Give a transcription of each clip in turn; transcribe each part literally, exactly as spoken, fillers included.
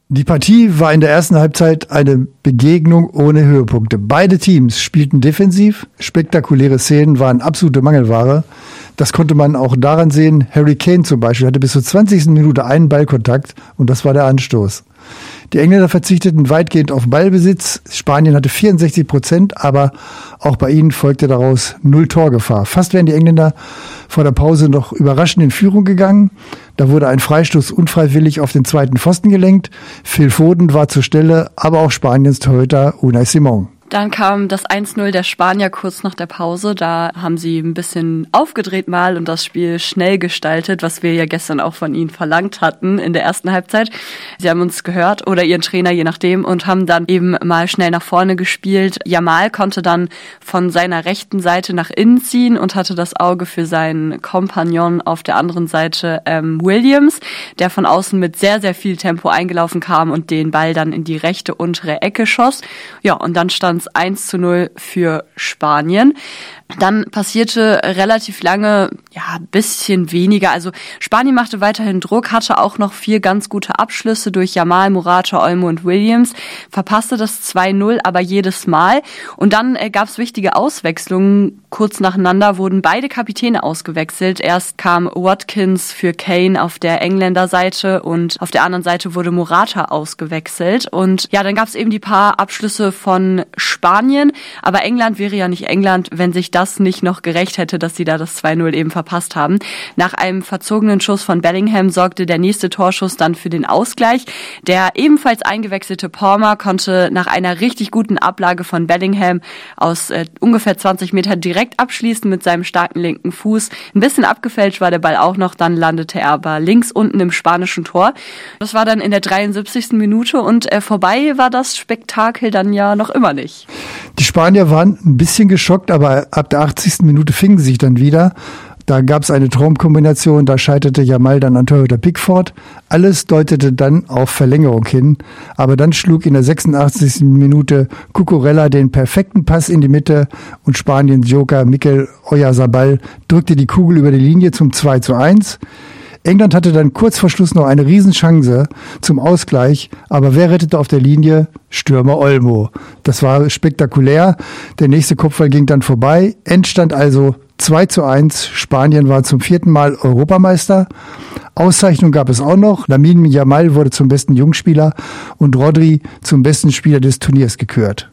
Die Partie war in der ersten Halbzeit eine Begegnung ohne Höhepunkte. Beide Teams spielten defensiv. Spektakuläre Szenen waren absolute Mangelware. Das konnte man auch daran sehen. Harry Kane zum Beispiel hatte bis zur zwanzigsten Minute einen Ballkontakt und das war der Anstoß. Die Engländer verzichteten weitgehend auf Ballbesitz. Spanien hatte vierundsechzig Prozent, aber auch bei ihnen folgte daraus null Torgefahr. Fast wären die Engländer vor der Pause noch überraschend in Führung gegangen. Da wurde ein Freistoß unfreiwillig auf den zweiten Pfosten gelenkt. Phil Foden war zur Stelle, aber auch Spaniens Torhüter Unai Simón. Dann kam das eins null der Spanier kurz nach der Pause. Da haben sie ein bisschen aufgedreht mal und das Spiel schnell gestaltet, was wir ja gestern auch von ihnen verlangt hatten in der ersten Halbzeit. Sie haben uns gehört oder ihren Trainer, je nachdem, und haben dann eben mal schnell nach vorne gespielt. Yamal konnte dann von seiner rechten Seite nach innen ziehen und hatte das Auge für seinen Kompagnon auf der anderen Seite, ähm, Williams, der von außen mit sehr, sehr viel Tempo eingelaufen kam und den Ball dann in die rechte untere Ecke schoss. Ja, und dann stand eins zu null für Spanien. Dann passierte relativ lange, ja, bisschen weniger. Also Spanien machte weiterhin Druck, hatte auch noch vier ganz gute Abschlüsse durch Yamal, Morata, Olmo und Williams, verpasste das zwei null aber jedes Mal. Und dann äh, gab es wichtige Auswechslungen. Kurz nacheinander wurden beide Kapitäne ausgewechselt. Erst kam Watkins für Kane auf der Engländerseite und auf der anderen Seite wurde Morata ausgewechselt. Und ja, dann gab es eben die paar Abschlüsse von Spanien. Aber England wäre ja nicht England, wenn sich das nicht noch gerecht hätte, dass sie da das zwei null eben verpasst haben. Nach einem verzogenen Schuss von Bellingham sorgte der nächste Torschuss dann für den Ausgleich. Der ebenfalls eingewechselte Palmer konnte nach einer richtig guten Ablage von Bellingham aus äh, ungefähr zwanzig Metern direkt abschließen mit seinem starken linken Fuß. Ein bisschen abgefälscht war der Ball auch noch, dann landete er aber links unten im spanischen Tor. Das war dann in der dreiundsiebzigsten Minute und äh, vorbei war das Spektakel dann ja noch immer nicht. Die Spanier waren ein bisschen geschockt, aber ab der achtzigsten Minute fingen sie sich dann wieder. Da gab es eine Traumkombination, da scheiterte Yamal dann an Torhüter Pickford. Alles deutete dann auf Verlängerung hin, aber dann schlug in der sechsundachtzigsten Minute Cucurella den perfekten Pass in die Mitte und Spaniens Joker Mikel Oyarzabal drückte die Kugel über die Linie zum zwei zu eins. England hatte dann kurz vor Schluss noch eine Riesenchance zum Ausgleich, aber wer rettete auf der Linie? Stürmer Olmo. Das war spektakulär. Der nächste Kopfball ging dann vorbei. Endstand also zwei zu eins. Spanien war zum vierten Mal Europameister. Auszeichnung gab es auch noch. Lamine Yamal wurde zum besten Jungspieler und Rodri zum besten Spieler des Turniers gekürt.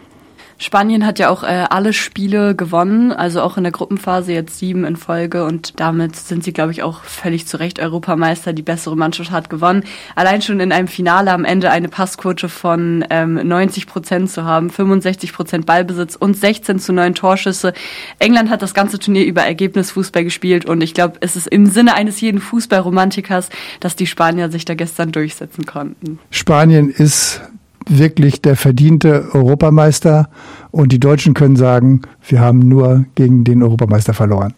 Spanien hat ja auch äh, alle Spiele gewonnen, also auch in der Gruppenphase jetzt sieben in Folge und damit sind sie, glaube ich, auch völlig zu Recht Europameister. Die bessere Mannschaft hat gewonnen. Allein schon in einem Finale am Ende eine Passquote von ähm, neunzig Prozent zu haben, fünfundsechzig Prozent Ballbesitz und sechzehn zu neun Torschüsse. England hat das ganze Turnier über Ergebnisfußball gespielt und ich glaube, es ist im Sinne eines jeden Fußballromantikers, dass die Spanier sich da gestern durchsetzen konnten. Spanien ist wirklich der verdiente Europameister und die Deutschen können sagen, wir haben nur gegen den Europameister verloren.